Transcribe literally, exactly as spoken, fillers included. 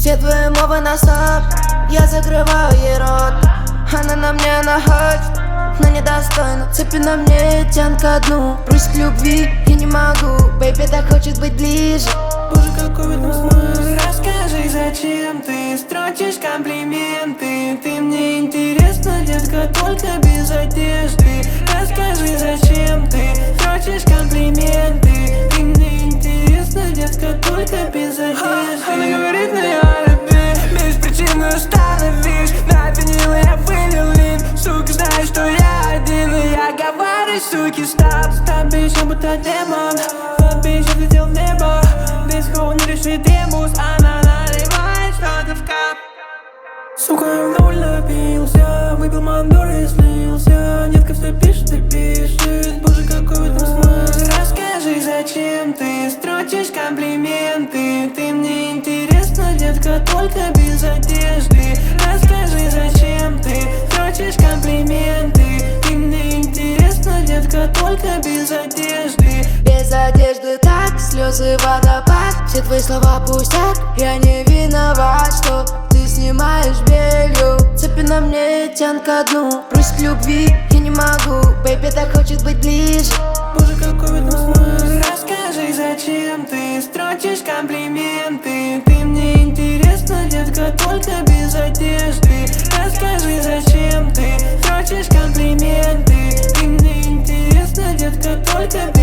Все твои мовы на стоп, я закрываю ей рот. Она на мне находит, но недостойна. Цепи на мне, тянка одну. Просит любви, я не могу. Бэйби так хочет быть ближе. Боже, какой в этом смысл? Расскажи, зачем ты строчишь комплименты? Ты мне интересна, детка, только без одежды. Расскажи, зачем ты строчишь комплименты? Ты мне интересна, детка, только без одежды. Она говорит, на я любви, беспричинно остановись. На винил я вылил лин. Сука, знаешь, что я один, и я говорю, суки, стоп. Стоп, бичом, будто демон. Стоп, бичом, летел в небо. Без хоу не решит ребус. Она наливает что-то в кап. Сука, я вдоволь напился. Выпил мандор и слился. Детка все пишет и пишет. Боже, какой в этом смысл? Расскажи, зачем ты строчишь комплименты? Ты мне интересна, детка, только без одежды. Расскажи, зачем ты строчишь комплименты? Ты мне интересна, детка, только без одежды. Без одежды так, слезы водопад. Все твои слова пустяк. Я не виноват, что ты снимаешь белью. Цепи на мне, тянка одну. Просит любви, я не могу. Бэйби так хочет быть ближе. Боже, какой в этом смысл? Расскажи, зачем ты строчишь комплименты? Ты мне интересна, детка, только без одежды. Расскажи, зачем ты строчишь комплименты? Ты мне интересна, детка, только без